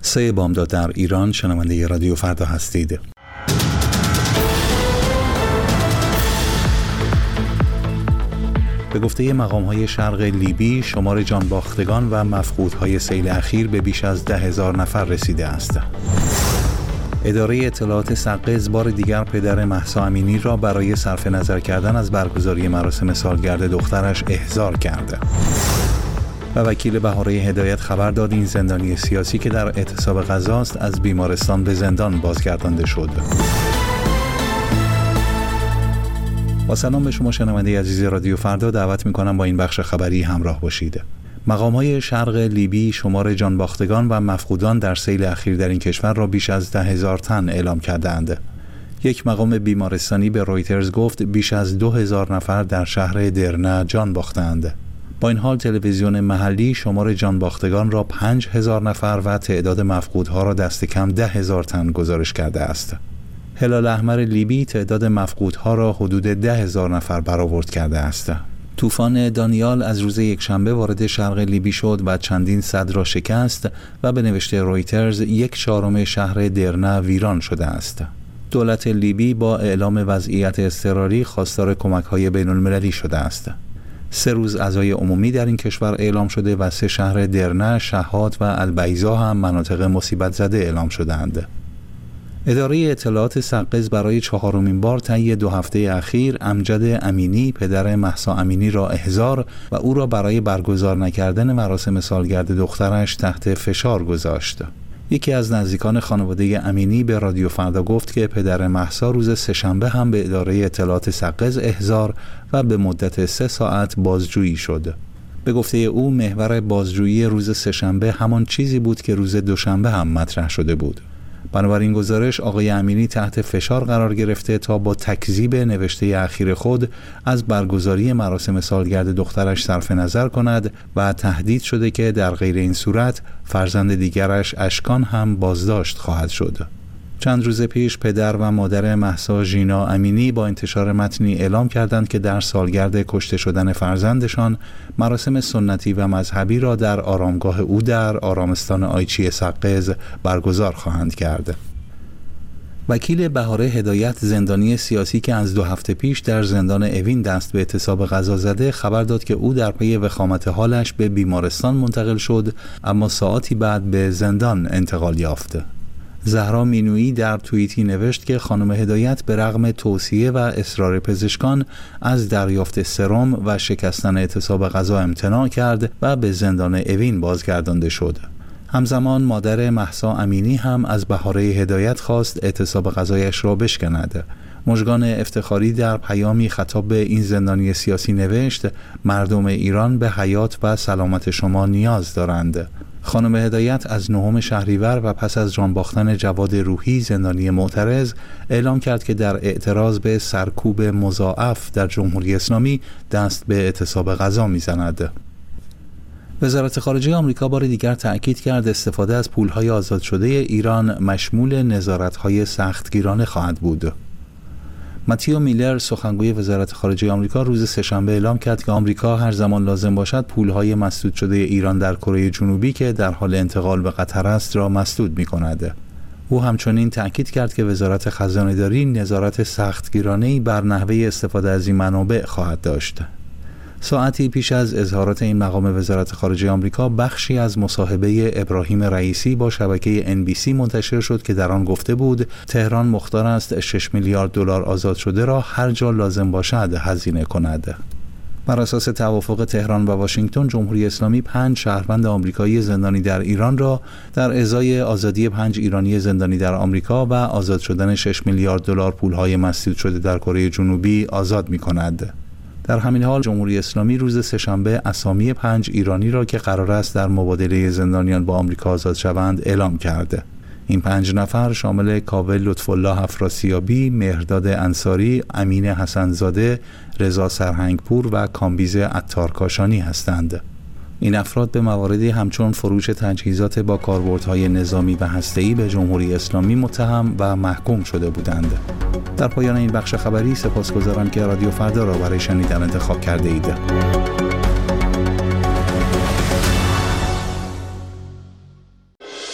3 بامداد در ایران. شنونده رادیو فردا هستید. به گفته مقام‌های شرق لیبی، شمار جانباختگان و مفقودهای سیل اخیر به بیش از 10,000 نفر رسیده است. اداره اطلاعات سقز بار دیگر پدر مهسا امینی را برای صرف نظر کردن از برگزاری مراسم سالگرد دخترش احضار کرد. و وکیل بهاره هدایت خبر داد این زندانی سیاسی که در اعتصاب غزاست از بیمارستان به زندان بازگردانده شد. با سلام به شما شنونده عزیز رادیو فردا، دعوت می‌کنم با این بخش خبری همراه باشید. مقام‌های شرق لیبی شمار جانباختگان و مفقودان در سیل اخیر در این کشور را بیش از 10,000 تن اعلام کردند. یک مقام بیمارستانی به رویترز گفت بیش از 2,000 نفر در شهر درنا جان باختند. با این حال تلویزیون محلی شمار جانباختگان را 5,000 نفر و تعداد مفقودها را دست کم 10,000 تن گزارش کرده است. هلال احمر لیبی تعداد مفقودها را حدود 10,000 نفر برآورد کرده است. طوفان دانیال از روز یکشنبه وارد شرق لیبی شد و چندین سد را شکست و به نوشته رویترز 1/4 شهر درنا ویران شده است. دولت لیبی با اعلام وضعیت اضطراری خواستار کمک‌های بین‌المللی شده است. 3 روز عزای عمومی در این کشور اعلام شده و 3 شهر درنا، شهات و البیضا هم مناطق مصیبت زده اعلام شدند. اداره اطلاعات سقز برای 4مین بار طی 2 هفته اخیر امجد امینی پدر مهسا امینی را احضار و او را برای برگزار نکردن مراسم سالگرد دخترش تحت فشار گذاشت. یکی از نزدیکان خانواده امینی به رادیو فردا گفت که پدر مهسا روز سه‌شنبه هم به اداره اطلاعات سقز احضار و به مدت 3 ساعت بازجویی شد. به گفته او محور بازجویی روز سه‌شنبه همان چیزی بود که روز دوشنبه هم مطرح شده بود. بنابراین گزارش آقای امینی تحت فشار قرار گرفته تا با تکذیب نوشته اخیر خود از برگزاری مراسم سالگرد دخترش صرف نظر کند و تهدید شده که در غیر این صورت فرزند دیگرش اشکان هم بازداشت خواهد شد. چند روز پیش پدر و مادر مهسا ژینا امینی با انتشار متنی اعلام کردند که در سالگرد کشته شدن فرزندشان مراسم سنتی و مذهبی را در آرامگاه او در آرامستان آیچی سقز برگزار خواهند کرد. وکیل بهاره هدایت زندانی سیاسی که از 2 هفته پیش در زندان اوین دست به اعتصاب غزا زده خبر داد که او در پی وخامت حالش به بیمارستان منتقل شد، اما ساعتی بعد به زندان انتقال یافت. زهرا مینویی در توییتی نوشت که خانم هدایت به رغم توصیه و اصرار پزشکان از دریافت سرم و شکستن اعتصاب غذا امتناع کرد و به زندان اوین بازگردانده شد. همزمان مادر مهسا امینی هم از بهاره هدایت خواست اعتصاب غذایش را بشکند. مژگان افتخاری در پیامی خطاب به این زندانی سیاسی نوشت: مردم ایران به حیات و سلامت شما نیاز دارند. خانم هدایت از 9 شهریور و پس از جان باختن جواد روحی زندانی معترض اعلام کرد که در اعتراض به سرکوب مضاعف در جمهوری اسلامی دست به اعتصاب غذا می‌زند. وزارت خارجه آمریکا بار دیگر تأکید کرد استفاده از پول‌های آزاد شده ایران مشمول نظارت‌های سختگیرانه خواهد بود. متیو میلر سخنگوی وزارت خارجه آمریکا روز سه‌شنبه اعلام کرد که آمریکا هر زمان لازم باشد پولهای مسدود شده ایران در کره جنوبی که در حال انتقال به قطر است را مسدود می‌کند. او همچنین تأکید کرد که وزارت خزانه‌داری نظارت سختگیرانه‌ای بر نحوه استفاده از این منابع خواهد داشت. ساعتی پیش از اظهارات این مقام وزارت خارجه آمریکا بخشی از مصاحبه ابراهیم رئیسی با شبکه NBC منتشر شد که در آن گفته بود تهران مختار است 6 میلیارد دلار آزاد شده را هر جا لازم باشد هزینه کند. بر اساس توافق تهران و واشنگتن، جمهوری اسلامی 5 شهروند آمریکایی زندانی در ایران را در ازای آزادی 5 ایرانی زندانی در آمریکا و آزاد شدن 6 میلیارد دلار پولهای مسدود شده در کره جنوبی آزاد می‌کند. در همین حال جمهوری اسلامی روز سه‌شنبه اسامی 5 ایرانی را که قرار است در مبادله زندانیان با آمریکا آزاد شوند اعلام کرد. این 5 نفر شامل کاوه لطف‌الله افراسیابی، مهرداد انصاری، امین حسن‌زاده، رضا سرهنگپور و کامبیز عطارکاشانی هستند. این افراد به مواردی همچون فروش تجهیزات با کاربردهای نظامی و هسته‌ای به جمهوری اسلامی متهم و محکوم شده بودند. در پایان این بخش خبری سپاسگزارم که رادیو فردا را برای شنیدن انتخاب کرده اید.